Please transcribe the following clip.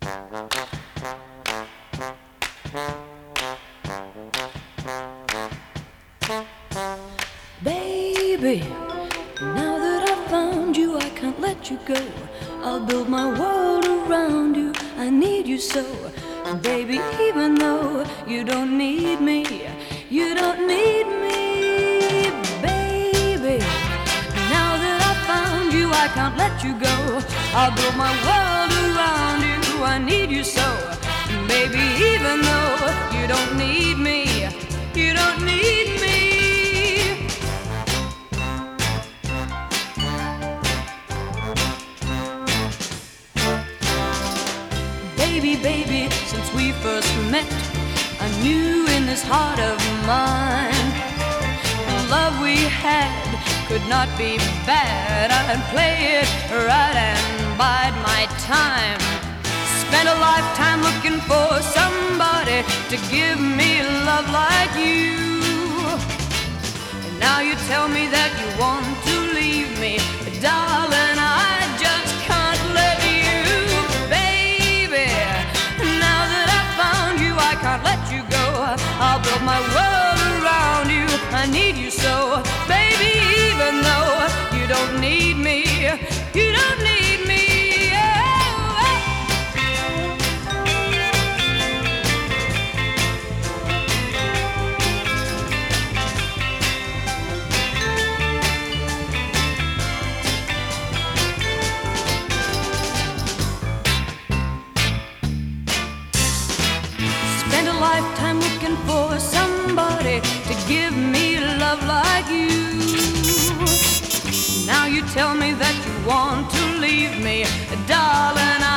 Baby, now that I've found you, I can't let you go. I'll build my world around you. I need you so. Baby, even though you don't need me, you don't need me. Baby, now that I've found you, I can't let you go. I'll build my world around you. I need you so. Baby, even though you don't need me, you don't need me. Baby, since we first met, I knew in this heart of mine the love we had could not be bad. I'd play it right and bide my time. Spent a lifetime looking for somebody to give me love like you. And now you tell me that you want to leave me, darling, I just can't let you. I can't let you go. I'll build my world around you. I need you so. Baby, even though you don't need me, you don't need me. Lifetime looking for somebody to give me love like you. Now you tell me that you want to leave me, darling.